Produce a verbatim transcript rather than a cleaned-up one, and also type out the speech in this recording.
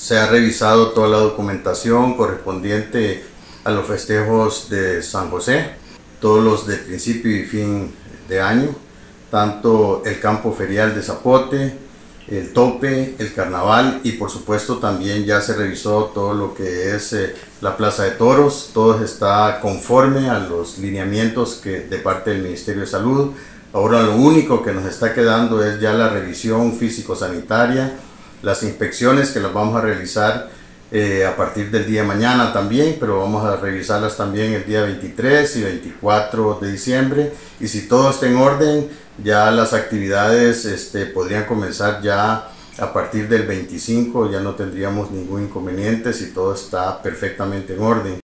se ha revisado toda la documentación correspondiente a los festejos de San José, todos los de principio y fin de año, tanto el campo ferial de Zapote, el tope, el carnaval y por supuesto también ya se revisó todo lo que es eh, la plaza de toros. Todo está conforme a los lineamientos que de parte del Ministerio de Salud. Ahora lo único que nos está quedando es ya la revisión físico-sanitaria, las inspecciones que las vamos a realizar eh, a partir del día de mañana también, pero vamos a revisarlas también el día veintitrés y veinticuatro de diciembre, y si todo está en orden, ya las actividades este, podrían comenzar ya a partir del veinticinco, ya no tendríamos ningún inconveniente si todo está perfectamente en orden.